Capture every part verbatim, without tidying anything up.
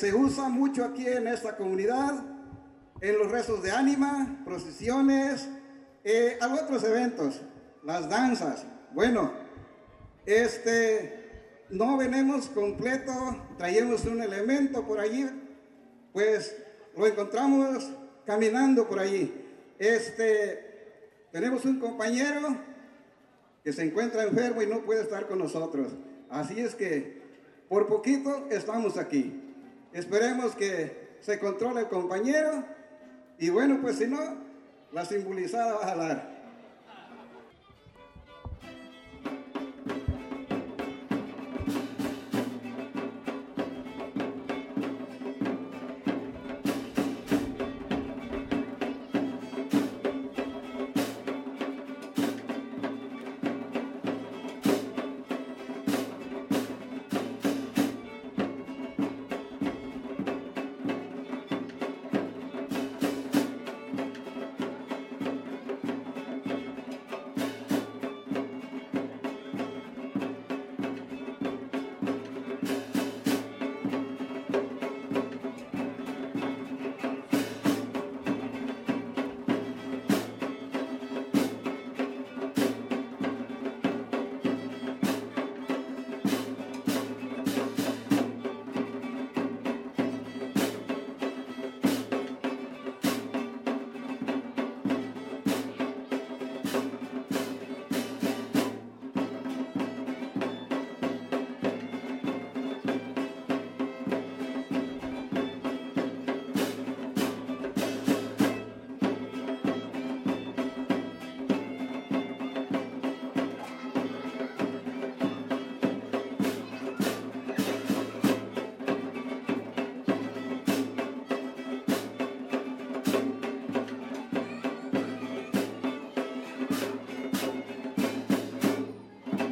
se usa mucho aquí en esta comunidad, en los rezos de ánima, procesiones, eh, a otros eventos, las danzas. Bueno, este, no venimos completo, traemos un elemento por allí, pues lo encontramos caminando por allí. Este, tenemos un compañero que se encuentra enfermo y no puede estar con nosotros. Así es que por poquito estamos aquí. Esperemos que se controle el compañero y bueno, pues si no, la simbolizada va a jalar.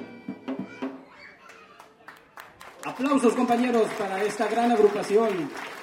Aplausos, compañeros, para esta gran agrupación.